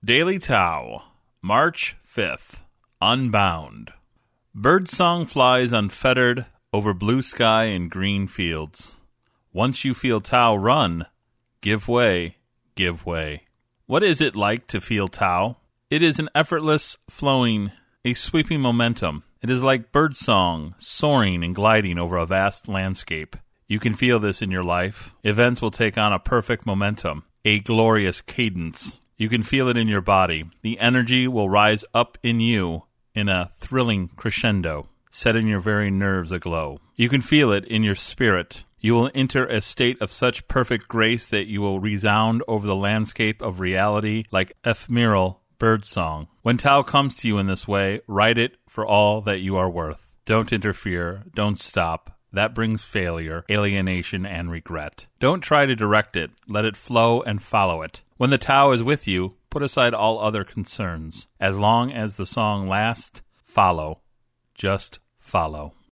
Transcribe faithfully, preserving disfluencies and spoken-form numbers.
Daily Tao, March fifth, Unbound. Birdsong flies unfettered over blue sky and green fields. Once you feel Tao run, give way, give way. What is it like to feel Tao? It is an effortless flowing, a sweeping momentum. It is like birdsong, soaring and gliding over a vast landscape. You can feel this in your life. Events will take on a perfect momentum, a glorious cadence. You can feel it in your body. The energy will rise up in you in a thrilling crescendo, setting your very nerves aglow. You can feel it in your spirit. You will enter a state of such perfect grace that you will resound over the landscape of reality like ephemeral birdsong. When Tao comes to you in this way, write it for all that you are worth. Don't interfere. Don't stop. That brings failure, alienation, and regret. Don't try to direct it. Let it flow and follow it. When the Tao is with you, put aside all other concerns. As long as the song lasts, follow. Just follow.